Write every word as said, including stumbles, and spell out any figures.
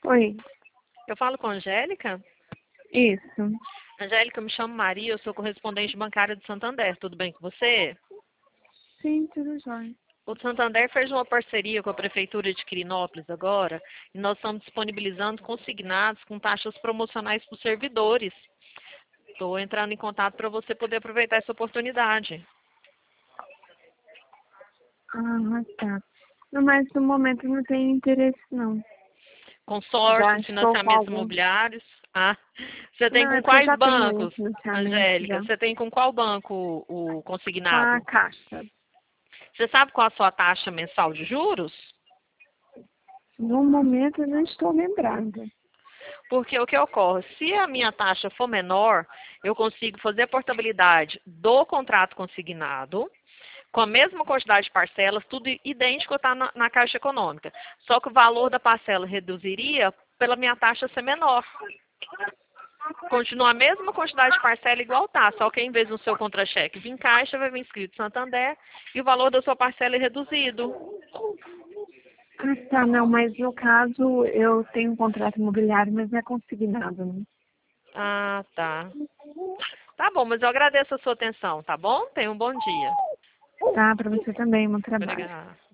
Oi, Eu falo com a Angélica. isso. Angélica, eu me chamo Maria, eu sou correspondente bancária do Santander. Tudo bem com você? Sim, tudo jóia. O Santander fez uma parceria com a Prefeitura de Quirinópolis agora e nós estamos disponibilizando consignados com taxas promocionais para os servidores. Estou entrando em contato para você poder aproveitar essa oportunidade. Ah, tá. Não, mas no momento não tenho interesse, não. Já Consórcios, estou com financiamentos algum. imobiliários. Ah, você tem Não, é com porque eu quais já tenho um bancos, financiamento Angélica? já. Você tem com qual banco o Com a consignado? Caixa. Você sabe qual a sua taxa mensal de juros? No momento eu não estou lembrada. Porque o que ocorre? Se a minha taxa for menor, eu consigo fazer a portabilidade do contrato consignado, com a mesma quantidade de parcelas, tudo idêntico está na, na Caixa Econômica. Só que o valor da parcela reduziria pela minha taxa ser menor. Continua a mesma quantidade de parcela igual tá, só que em vez do seu contra-cheque vir Caixa, vai vir escrito Santander e o valor da sua parcela é reduzido. Ah, tá, não, mas no caso eu tenho um contrato imobiliário, mas não é consignado, né? Ah, tá. Tá bom, mas eu agradeço a sua atenção, tá bom? Tenha um bom dia. Tá, pra você também, bom trabalho. Obrigada.